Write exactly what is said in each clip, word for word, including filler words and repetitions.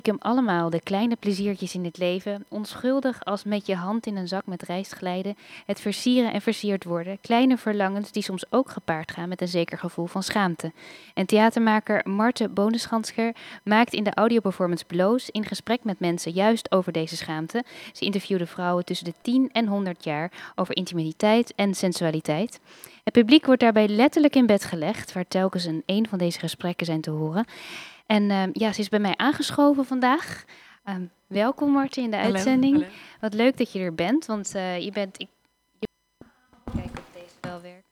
hem allemaal, de kleine pleziertjes in het leven, onschuldig als met je hand in een zak met rijst glijden, het versieren en versierd worden, kleine verlangens die soms ook gepaard gaan met een zeker gevoel van schaamte. En theatermaker Marte Boneschansker maakt in de audioperformance Bloos in gesprek met mensen juist over deze schaamte. Ze interviewde vrouwen tussen de tien en honderd jaar over intimiteit en sensualiteit. Het publiek wordt daarbij letterlijk in bed gelegd, waar telkens een een van deze gesprekken zijn te horen. En uh, ja, ze is bij mij aangeschoven vandaag. Um, welkom Marten in de Hallo, uitzending. hallo. Wat leuk dat je er bent, want uh, je bent... Ik, je, kijk of deze wel werkt.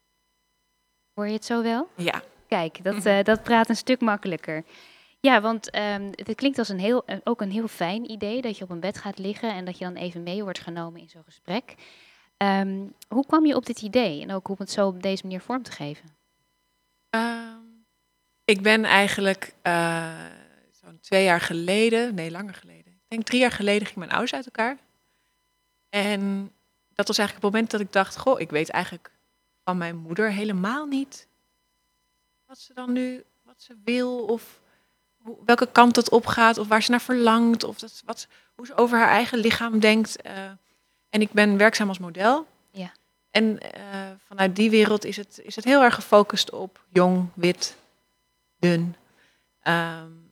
Hoor je het zo wel? Ja. Kijk, dat, uh, dat praat een stuk makkelijker. Ja, want um, het klinkt als een heel, uh, ook een heel fijn idee dat je op een bed gaat liggen en dat je dan even mee wordt genomen in zo'n gesprek. Um, hoe kwam je op dit idee en ook om het zo op deze manier vorm te geven? Um, ik ben eigenlijk uh, zo'n twee jaar geleden, nee langer geleden, ik denk drie jaar geleden ging mijn ouders uit elkaar. En dat was eigenlijk het moment dat ik dacht, goh, ik weet eigenlijk van mijn moeder helemaal niet wat ze dan nu, wat ze wil of hoe, welke kant het opgaat of waar ze naar verlangt of dat, wat, hoe ze over haar eigen lichaam denkt. Uh, en ik ben werkzaam als model. Ja. En uh, vanuit die wereld is het, is het heel erg gefocust op jong, wit, dun. Um,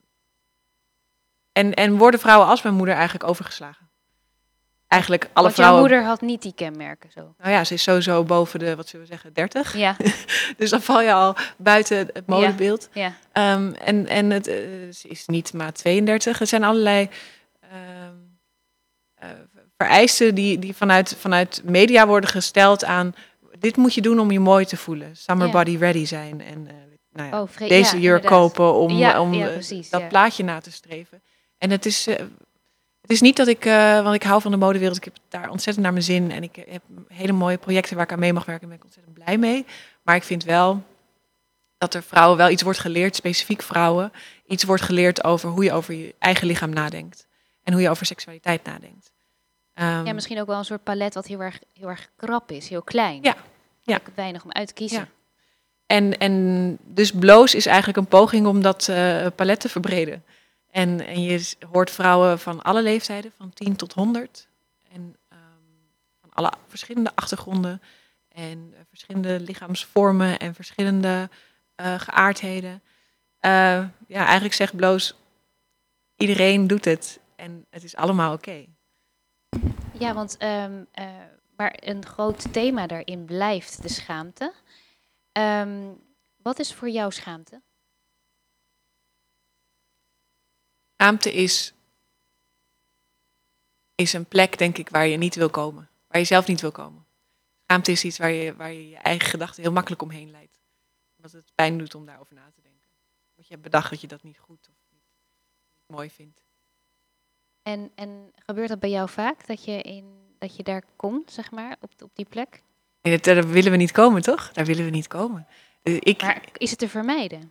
en, en worden vrouwen als mijn moeder eigenlijk overgeslagen. Eigenlijk alle Want vrouwen... jouw moeder had niet die kenmerken zo. Nou ja, ze is sowieso boven de, wat zullen we zeggen, dertig. Ja. Dus dan val je al buiten het modebeeld. Ja. Ja. Um, en, en het uh, ze is niet maar tweeëndertig. Er zijn allerlei um, uh, vereisten die, die vanuit, vanuit media worden gesteld aan... Dit moet je doen om je mooi te voelen. Summer Ja. body ready zijn. En uh, nou ja, Oh, vre- deze ja, jurk inderdaad. kopen om, Ja, om ja, uh, precies, dat ja. plaatje na te streven. En het is... Uh, Het is niet dat ik, uh, want ik hou van de modewereld, ik heb daar ontzettend naar mijn zin en ik heb hele mooie projecten waar ik aan mee mag werken en ben ik ontzettend blij mee. Maar ik vind wel dat er vrouwen wel iets wordt geleerd, specifiek vrouwen, iets wordt geleerd over hoe je over je eigen lichaam nadenkt en hoe je over seksualiteit nadenkt. Um, Ja, misschien ook wel een soort palet wat heel erg, heel erg krap is, heel klein. Ja, ja. Ook weinig om uit te kiezen. Ja. En, en dus Bloos is eigenlijk een poging om dat uh, palet te verbreden. En, en je hoort vrouwen van alle leeftijden, van tien tot honderd. En um, van alle verschillende achtergronden. En uh, verschillende lichaamsvormen en verschillende uh, geaardheden. Uh, ja, eigenlijk zegt Bloos, iedereen doet het. En het is allemaal oké. Okay. Ja, want um, uh, maar een groot thema daarin blijft de schaamte. Um, wat is voor jou schaamte? Schaamte is, is een plek, denk ik, waar je niet wil komen. Waar je zelf niet wil komen. Schaamte is iets waar je waar je, je eigen gedachten heel makkelijk omheen leidt. Omdat het pijn doet om daarover na te denken. Want je hebt bedacht dat je dat niet goed of niet, niet mooi vindt. En, en gebeurt dat bij jou vaak, dat je, in, dat je daar komt, zeg maar, op, op die plek? Nee, daar willen we niet komen, toch? Daar willen we niet komen. Dus ik, maar is het te vermijden?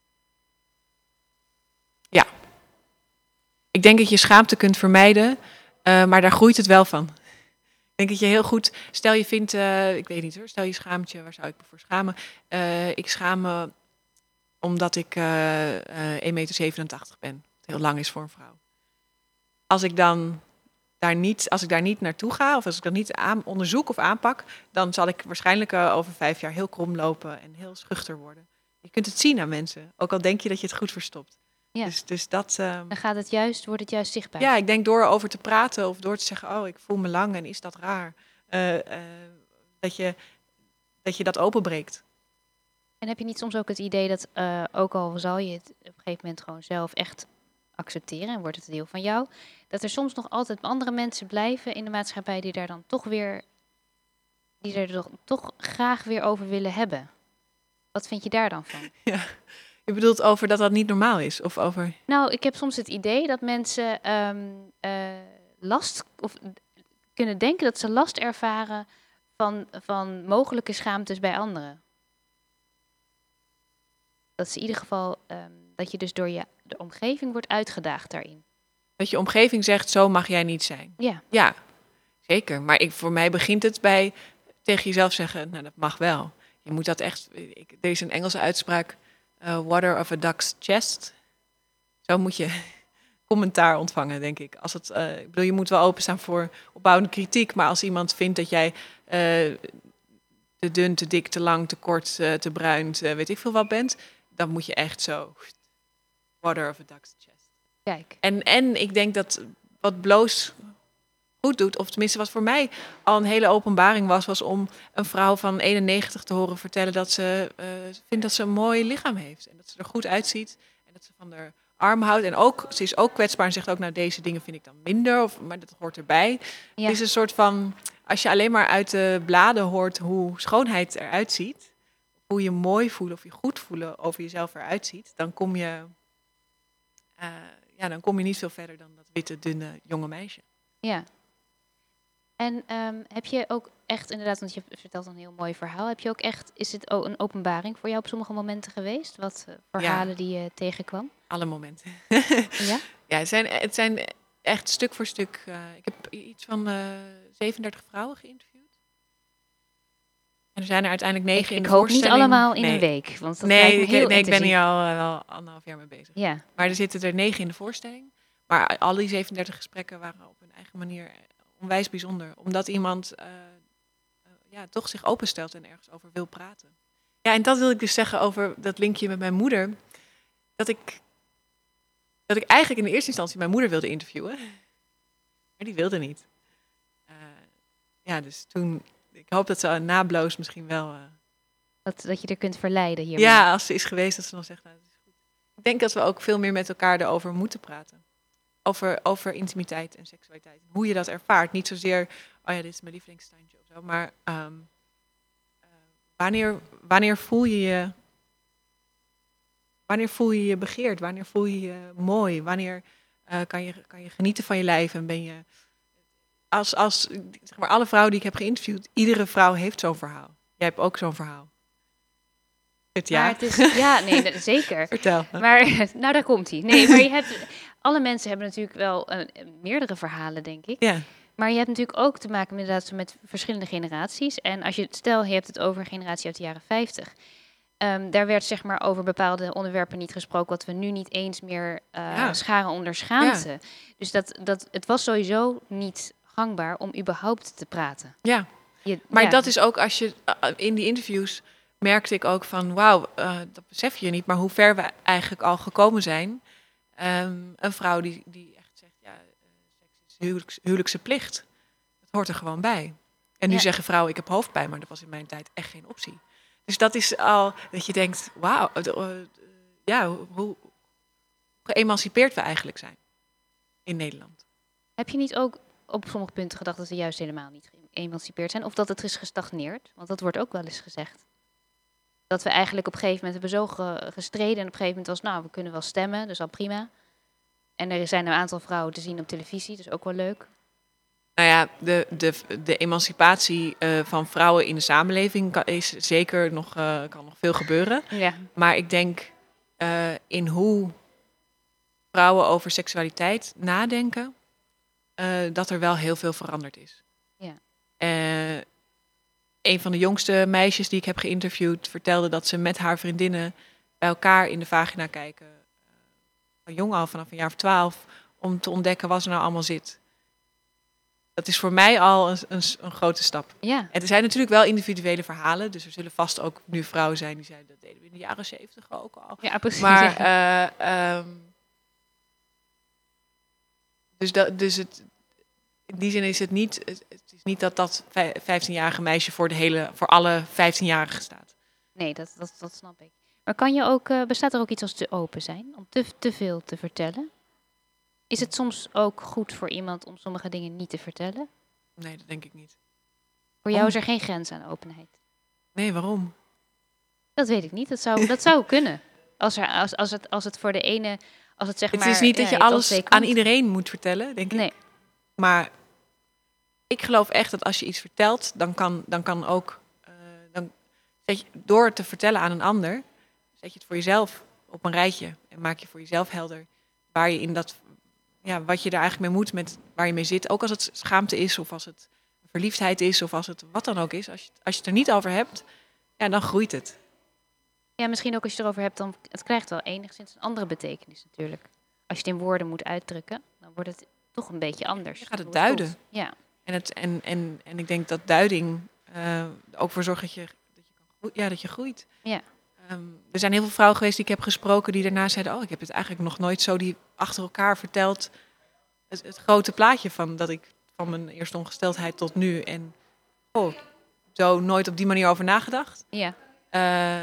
Ja. Ik denk dat je schaamte kunt vermijden, uh, maar daar groeit het wel van. Ik denk dat je heel goed, stel je vindt, uh, ik weet niet hoor, stel je schaamt je, waar zou ik me voor schamen? Uh, ik schaam me omdat ik uh, uh, één komma zevenentachtig meter ben, wat heel lang is voor een vrouw. Als ik dan daar niet, als ik daar niet naartoe ga, of als ik dat niet aan, onderzoek of aanpak, dan zal ik waarschijnlijk uh, over vijf jaar heel krom lopen en heel schuchter worden. Je kunt het zien aan mensen, ook al denk je dat je het goed verstopt. Ja. Dus, dus dat, uh, dan gaat het juist, wordt het juist zichtbaar. Ja, ik denk door erover te praten of door te zeggen, oh, ik voel me lang en is dat raar, uh, uh, dat, je, dat je dat openbreekt. En heb je niet soms ook het idee dat, uh, ook al zal je het op een gegeven moment gewoon zelf echt accepteren en wordt het een deel van jou, dat er soms nog altijd andere mensen blijven in de maatschappij die daar dan toch weer, die er toch, toch graag weer over willen hebben? Wat vind je daar dan van? Ja. Je bedoelt over dat dat niet normaal is? Of over... Nou, ik heb soms het idee dat mensen um, uh, last of kunnen denken dat ze last ervaren van, van mogelijke schaamtes bij anderen. Dat ze in ieder geval, um, dat je dus door je de omgeving wordt uitgedaagd daarin. Dat je omgeving zegt, zo mag jij niet zijn. Ja. Ja, zeker. Maar ik, voor mij begint het bij tegen jezelf zeggen, nou dat mag wel. Je moet dat echt, ik, er is een Engelse uitspraak, Uh, water of a duck's chest. Zo moet je, commentaar ontvangen, denk ik. Als het, uh, ik bedoel, je moet wel openstaan voor opbouwende kritiek, maar als iemand vindt dat jij uh, te dun, te dik, te lang, te kort, uh, te bruin, te, weet ik veel wat bent, dan moet je echt zo water of a duck's chest. Kijk. En, en ik denk dat wat Bloos goed doet, of tenminste wat voor mij al een hele openbaring was, was om een vrouw van eenennegentig te horen vertellen dat ze uh, vindt dat ze een mooi lichaam heeft. En dat ze er goed uitziet. En dat ze van haar arm houdt. En ook, ze is ook kwetsbaar en zegt ook, nou, deze dingen vind ik dan minder. Of, maar dat hoort erbij. Ja. Het is een soort van, als je alleen maar uit de bladen hoort hoe schoonheid eruit ziet, hoe je mooi voelen of je goed voelen over jezelf eruit ziet, dan kom je, uh, ja, dan kom je niet veel verder dan dat witte, dunne, jonge meisje. Ja. En um, heb je ook echt, inderdaad, want je vertelt een heel mooi verhaal. Heb je ook echt, is het ook een openbaring voor jou op sommige momenten geweest? Wat uh, verhalen ja. die je tegenkwam? Alle momenten. Ja? Ja, het zijn, het zijn echt stuk voor stuk. Uh, ik heb iets van uh, zevendertig vrouwen geïnterviewd. En er zijn er uiteindelijk negen ik, in de ik hoop voorstelling. niet allemaal in nee. een week, want dat nee, lijkt me ik, heel nee, ik ben intensief. hier al uh, wel anderhalf jaar mee bezig. Ja. Maar er zitten er negen in de voorstelling. Maar al die zevendertig gesprekken waren op hun eigen manier onwijs bijzonder. Omdat iemand uh, uh, ja, toch zich openstelt en ergens over wil praten. Ja, en dat wil ik dus zeggen over dat linkje met mijn moeder. Dat ik, dat ik eigenlijk in de eerste instantie mijn moeder wilde interviewen. Maar die wilde niet. Uh, ja, dus toen, ik hoop dat ze na Bloos misschien wel... Uh, dat, dat je er kunt verleiden hiermee. Ja, als ze is geweest, dat ze dan zegt, nou, dat is goed. Ik denk dat we ook veel meer met elkaar erover moeten praten. Over, over intimiteit en seksualiteit. Hoe je dat ervaart. Niet zozeer, oh ja, dit is mijn lievelingstuintje of zo. Maar um, uh, wanneer, wanneer voel je je... Wanneer voel je je begeerd? Wanneer voel je je mooi? Wanneer uh, kan, je, kan je genieten van je lijf? En ben je... Als, als zeg maar, alle vrouwen die ik heb geïnterviewd, iedere vrouw heeft zo'n verhaal. Jij hebt ook zo'n verhaal. Het ja. Maar het is, ja, nee, zeker. Vertel. Maar, nou, daar komt hij. Nee, maar je hebt... Alle mensen hebben natuurlijk wel uh, meerdere verhalen, denk ik. Ja. Maar je hebt natuurlijk ook te maken inderdaad met verschillende generaties. En als je, stel, je hebt het over een generatie uit de jaren vijftig... Um, daar werd zeg maar over bepaalde onderwerpen niet gesproken, wat we nu niet eens meer uh, ja. scharen onder schaamte. Ja. Dus dat, dat, het was sowieso niet gangbaar om überhaupt te praten. Ja, je, maar ja. dat is ook als je uh, in die interviews merkte ik ook van wauw, uh, dat besef je niet, maar hoe ver we eigenlijk al gekomen zijn. Um, een vrouw die, die echt zegt, ja, uh, seks is huwelijks, huwelijkse plicht. Dat hoort er gewoon bij. En nu ja. zeggen vrouwen, ik heb hoofdpijn, maar dat was in mijn tijd echt geen optie. Dus dat is al dat je denkt, wauw, uh, uh, ja, hoe, hoe geëmancipeerd we eigenlijk zijn in Nederland. Heb je niet ook op sommige punten gedacht dat we juist helemaal niet geëmancipeerd zijn? Of dat het is gestagneerd? Want dat wordt ook wel eens gezegd. Dat we eigenlijk op een gegeven moment hebben zo ge- gestreden. En op een gegeven moment was, nou, we kunnen wel stemmen, dus al prima. En er zijn een aantal vrouwen te zien op televisie, dus ook wel leuk. Nou ja, de, de, de emancipatie uh, van vrouwen in de samenleving kan, is zeker nog, uh, kan nog veel gebeuren. Ja. Maar ik denk uh, in hoe vrouwen over seksualiteit nadenken, uh, dat er wel heel veel veranderd is. Ja. Uh, een van de jongste meisjes die ik heb geïnterviewd vertelde dat ze met haar vriendinnen bij elkaar in de vagina kijken. Uh, van jong al, vanaf een jaar of twaalf, om te ontdekken wat er nou allemaal zit. Dat is voor mij al een, een, een grote stap. Ja. En er zijn natuurlijk wel individuele verhalen. Dus er zullen vast ook nu vrouwen zijn die zeiden, dat deden we in de jaren zeventig ook al. Ja, precies. Maar, uh, um, dus, dat, dus het, in die zin is het niet, het is niet dat dat vijftienjarige meisje voor, de hele, voor alle vijftienjarigen staat. Nee, dat, dat, dat snap ik. Maar kan je ook, uh, bestaat er ook iets als te open zijn? Om te, te veel te vertellen? Is het soms ook goed voor iemand om sommige dingen niet te vertellen? Nee, dat denk ik niet. Voor jou is er geen grens aan openheid? Nee, waarom? Dat weet ik niet. Dat zou, dat zou kunnen. Als, er, als, als, het, als het voor de ene... Als het zeg het maar, is niet ja, dat je alles aan iedereen moet vertellen, denk ik. Nee. Maar ik geloof echt dat als je iets vertelt, dan kan, dan kan ook... Uh, dan zet je, door het te vertellen aan een ander, zet je het voor jezelf op een rijtje. En maak je voor jezelf helder waar je in dat... Ja, wat je daar eigenlijk mee moet, met waar je mee zit. Ook als het schaamte is, of als het verliefdheid is, of als het wat dan ook is. Als je, als je het er niet over hebt, ja, dan groeit het. Ja, misschien ook als je het erover hebt, dan het krijgt wel enigszins een andere betekenis natuurlijk. als je het in woorden moet uitdrukken, dan wordt het toch een beetje anders. Je gaat het hoe het voelt. duiden. Ja, En, het, en, en, en ik denk dat duiding uh, ook voor zorgt dat je, dat je, kan groeien, ja, dat je groeit. ja. Um, er zijn heel veel vrouwen geweest die ik heb gesproken die daarna zeiden, oh, ik heb het eigenlijk nog nooit zo die achter elkaar verteld. Het, het grote plaatje van dat ik van mijn eerste ongesteldheid tot nu. En oh, zo nooit op die manier over nagedacht. Ja. Uh,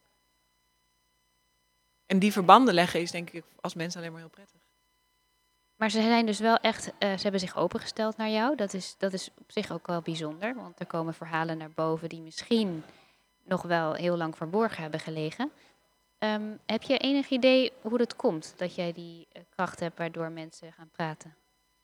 en die verbanden leggen is denk ik als mens alleen maar heel prettig. Maar ze zijn dus wel echt, uh, ze hebben zich opengesteld naar jou. Dat is, dat is op zich ook wel bijzonder. Want er komen verhalen naar boven die misschien nog wel heel lang verborgen hebben gelegen. Um, heb je enig idee hoe dat komt? Dat jij die uh, kracht hebt waardoor mensen gaan praten?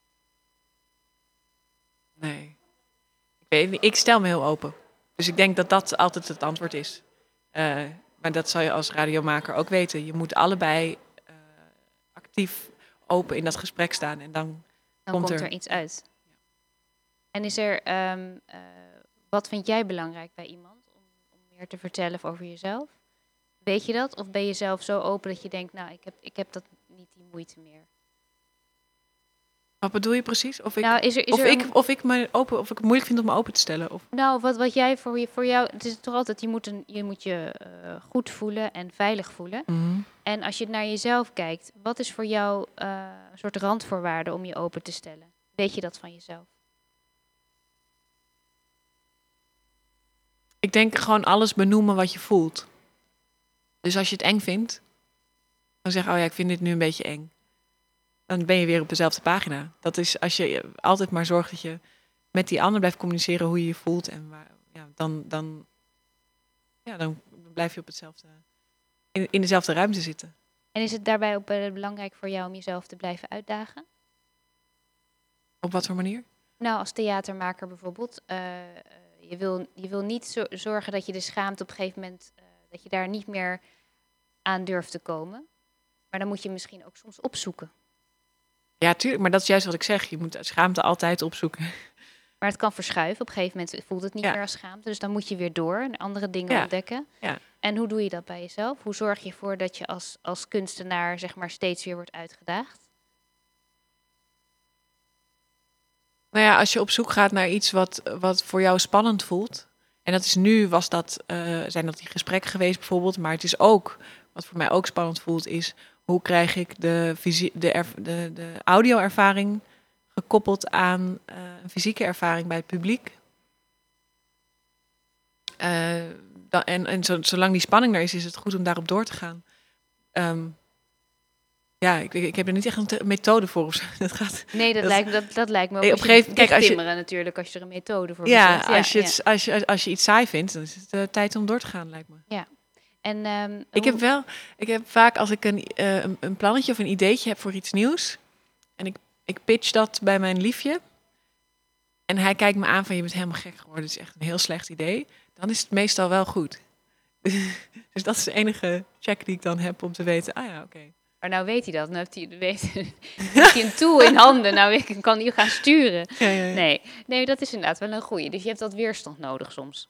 Nee. Ik weet niet. Ik stel me heel open. Dus ik denk dat dat altijd het antwoord is. Uh, maar dat zal je als radiomaker ook weten. Je moet allebei uh, actief open in dat gesprek staan. En dan, dan komt, komt er... er iets uit. En is er, um, uh, wat vind jij belangrijk bij iemand om, om meer te vertellen over jezelf? Weet je dat? Of ben je zelf zo open dat je denkt, nou, ik heb, ik heb dat niet die moeite meer? Wat bedoel je precies? Of ik, nou, is er, is of, er ik, een... of, ik me open, of ik het moeilijk vind om me open te stellen? Of... Nou, wat, wat jij voor, je, voor jou... Het is toch altijd, je moet, een, je, moet je uh, goed voelen en veilig voelen. Mm-hmm. En als je naar jezelf kijkt, wat is voor jou uh, een soort randvoorwaarde om je open te stellen? Weet je dat van jezelf? Ik denk gewoon alles benoemen wat je voelt. Dus als je het eng vindt, dan zeg je, oh ja, ik vind dit nu een beetje eng. Dan ben je weer op dezelfde pagina. Dat is als je altijd maar zorgt dat je met die ander blijft communiceren hoe je je voelt. En waar, ja, dan, dan, ja, dan blijf je op hetzelfde, in, in dezelfde ruimte zitten. En is het daarbij ook belangrijk voor jou om jezelf te blijven uitdagen? Op wat voor manier? Nou, als theatermaker bijvoorbeeld. Uh, je, wil, je wil niet zo, zorgen dat je de schaamte op een gegeven moment... Uh, dat je daar niet meer aan durft te komen. Maar dan moet je misschien ook soms opzoeken. Ja, tuurlijk. Maar dat is juist wat ik zeg. Je moet schaamte altijd opzoeken. Maar het kan verschuiven. Op een gegeven moment voelt het niet ja. meer als schaamte. Dus dan moet je weer door en andere dingen ja. ontdekken. Ja. En hoe doe je dat bij jezelf? Hoe zorg je ervoor dat je als, als kunstenaar zeg maar steeds weer wordt uitgedaagd? Nou ja, als je op zoek gaat naar iets wat, wat voor jou spannend voelt. En dat is nu, was dat, uh, zijn dat die gesprekken geweest bijvoorbeeld. Maar het is ook, wat voor mij ook spannend voelt, is hoe krijg ik de, fysi- de, erv- de, de audio-ervaring gekoppeld aan uh, een fysieke ervaring bij het publiek. Uh, da- en en zo, zolang die spanning er is, is het goed om daarop door te gaan. Um, ja, ik, ik heb er niet echt een te- methode voor of zo. Dat gaat, nee, dat, dat, lijkt, dat, dat lijkt me ook nee, op een gegeven moment kijk, timmeren natuurlijk, als je er een methode voor ja, bedenkt. Ja, als je, ja. het, als, je, als je iets saai vindt, dan is het uh, tijd om door te gaan, lijkt me. Ja. En, um, ik hoe... heb wel, ik heb vaak als ik een, uh, een, een plannetje of een ideetje heb voor iets nieuws, en ik, ik pitch dat bij mijn liefje, en hij kijkt me aan van, je bent helemaal gek geworden, het is echt een heel slecht idee, dan is het meestal wel goed. Dus dat is de enige check die ik dan heb om te weten, ah ja, oké. Okay. Maar nou weet hij dat, nou heeft hij, weet, heeft hij een tool in handen, nou kan hij gaan sturen. Ja, ja, ja. Nee. nee, dat is inderdaad wel een goeie. Dus je hebt dat weerstand nodig soms.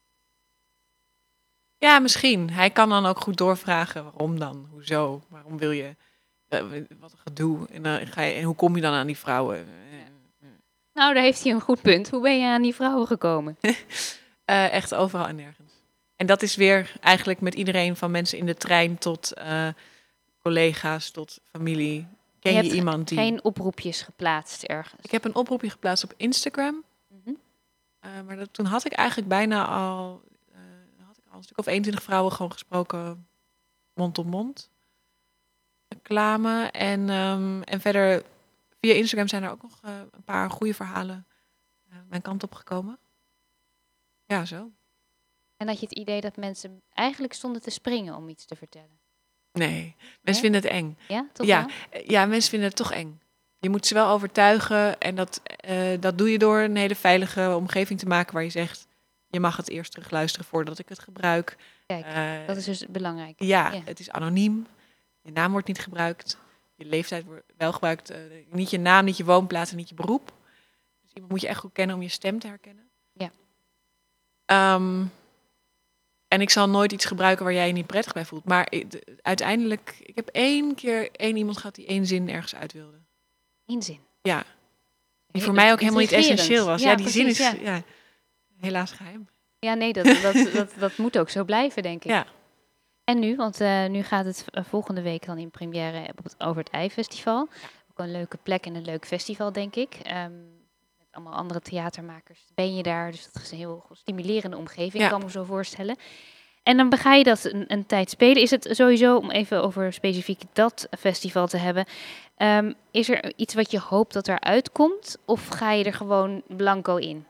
Ja, misschien. Hij kan dan ook goed doorvragen, waarom dan, hoezo, waarom wil je, uh, wat een gedoe, en, uh, ga je, en hoe kom je dan aan die vrouwen? Ja. Nou, daar heeft hij een goed punt. Hoe ben je aan die vrouwen gekomen? uh, echt overal en nergens. En dat is weer eigenlijk met iedereen, van mensen in de trein tot uh, collega's, tot familie. Ken je, je iemand die... geen oproepjes geplaatst ergens? Ik heb een oproepje geplaatst op Instagram. Mm-hmm. Uh, maar dat, toen had ik eigenlijk bijna al, uh, had ik al een stuk of eenentwintig vrouwen gewoon gesproken, mond op mond. Reclame. En, um, en verder, via Instagram zijn er ook nog uh, een paar goede verhalen uh, mijn kant op gekomen. Ja, zo. En had je het idee dat mensen eigenlijk stonden te springen om iets te vertellen? Nee, mensen vinden het eng. Ja, toch ja, wel? Ja, mensen vinden het toch eng. Je moet ze wel overtuigen en dat, uh, dat doe je door een hele veilige omgeving te maken waar je zegt, je mag het eerst terugluisteren voordat ik het gebruik. Kijk, uh, dat is dus belangrijk. Ja, ja, het is anoniem. Je naam wordt niet gebruikt. Je leeftijd wordt wel gebruikt. Uh, niet je naam, niet je woonplaats en niet je beroep. Dus iemand moet je echt goed kennen om je stem te herkennen. Ja. Um, En ik zal nooit iets gebruiken waar jij je niet prettig bij voelt. Maar ik- de- uiteindelijk, ik heb één keer één iemand gehad die één zin ergens uit wilde. Eén zin. Ja, die Ja, voor dat mij is ook helemaal niet intrigerend. essentieel was. Ja, Ja, die zin is precies, ja. ja, helaas geheim. Ja, nee, dat, dat, dat, dat moet ook zo blijven, denk ik. Ja. En nu, want eh, nu gaat het v- volgende week dan in première op het Over het Ei Festival. Ook een leuke plek en een leuk festival, denk ik. Ehm, met allemaal andere theatermakers ben je daar. Dus dat is een heel stimulerende omgeving, Ja. kan ik me zo voorstellen. En dan ga je dat een, een tijd spelen. Is het sowieso, om even over specifiek dat festival te hebben... ehm, is er iets wat je hoopt dat eruit komt? Of ga je er gewoon blanco in?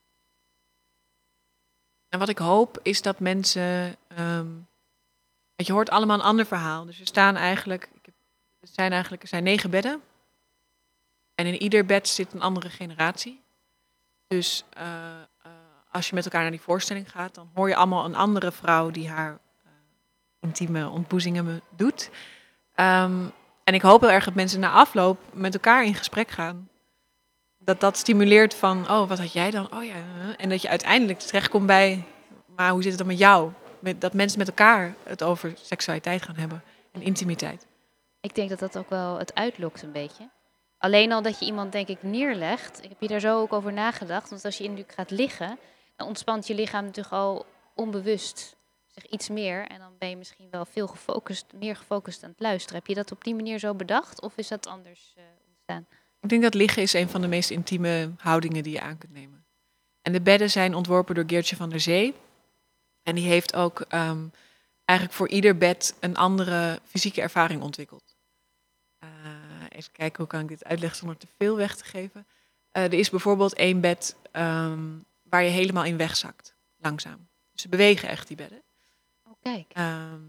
En wat ik hoop is dat mensen. ehm, weet je hoort allemaal een ander verhaal. Dus er staan eigenlijk. Ik heb, er zijn eigenlijk er zijn negen bedden. En in ieder bed zit een andere generatie. Dus eh, eh, als je met elkaar naar die voorstelling gaat, dan hoor je allemaal een andere vrouw die haar eh, intieme ontboezingen me- doet. Ehm, en ik hoop heel erg dat mensen na afloop met elkaar in gesprek gaan. Dat dat stimuleert van, oh, wat had jij dan? Oh ja. eh. En dat je uiteindelijk terechtkomt bij, maar hoe zit het dan met jou? Met, dat mensen met elkaar het over seksualiteit gaan hebben en intimiteit. Ik denk dat dat ook wel het uitlokt een beetje. Alleen al dat je iemand, denk ik, neerlegt. Ik heb je daar zo ook over nagedacht. Want als je natuurlijk gaat liggen, dan ontspant je lichaam natuurlijk al onbewust zich iets meer. En dan ben je misschien wel veel gefocust, meer gefocust aan het luisteren. Heb je dat op die manier zo bedacht? Of is dat anders eh, ontstaan? Ik denk dat liggen is een van de meest intieme houdingen die je aan kunt nemen. En de bedden zijn ontworpen door Geertje van der Zee. En die heeft ook ehm, eigenlijk voor ieder bed een andere fysieke ervaring ontwikkeld. Eh, even kijken, hoe kan ik dit uitleggen zonder te veel weg te geven. Eh, er is bijvoorbeeld één bed ehm, waar je helemaal in wegzakt, langzaam. Dus ze bewegen echt, die bedden. Oh, kijk. Ehm,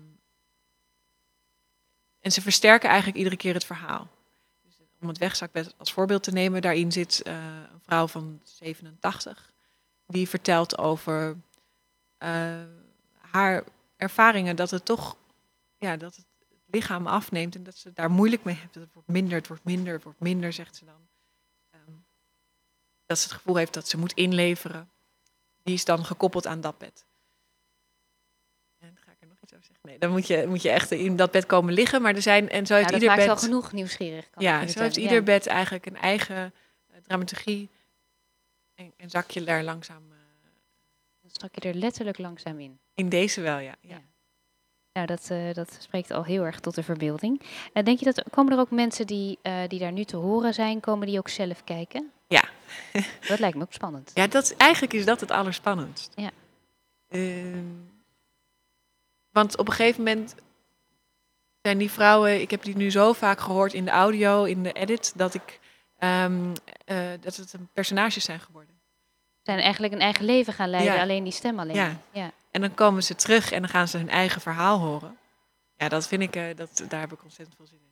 en ze versterken eigenlijk iedere keer het verhaal. Dus om het wegzakbed als voorbeeld te nemen, daarin zit eh, een vrouw van zevenentachtig. Die vertelt over eh, haar ervaringen dat het toch, ja, dat het lichaam afneemt en dat ze daar moeilijk mee heeft. Het wordt minder, het wordt minder, het wordt minder, zegt ze dan. Ehm, dat ze het gevoel heeft dat ze moet inleveren. Die is dan gekoppeld aan dat bed. En ga ik er nog iets over zeggen? Nee, dan moet je, moet je echt in dat bed komen liggen. Maar er zijn, en zo Ja, heeft dat ieder maakt bed. wel genoeg nieuwsgierig. Kan ik Ja, je zo vertellen. heeft ieder Ja. bed eigenlijk een eigen eh, dramaturgie. En, en zak je daar langzaam. eh, Dan stak je er letterlijk langzaam in. in deze wel, ja. ja. Ja. Nou, dat, eh, dat spreekt al heel erg tot de verbeelding. Eh, denk je dat komen er ook mensen die, eh, die daar nu te horen zijn, komen die ook zelf kijken? Ja. Dat lijkt me ook spannend. Ja, dat is, eigenlijk is dat het allerspannendst. Ja. Ehm, want op een gegeven moment zijn die vrouwen, ik heb die nu zo vaak gehoord in de audio, in de edit, dat ik ehm, eh, dat het een personages zijn geworden. Zijn eigenlijk een eigen leven gaan leiden, Ja. alleen die stem alleen. Ja. maar. Ja. En dan komen ze terug en dan gaan ze hun eigen verhaal horen. Ja, dat vind ik, eh, dat, daar heb ik ontzettend veel zin in.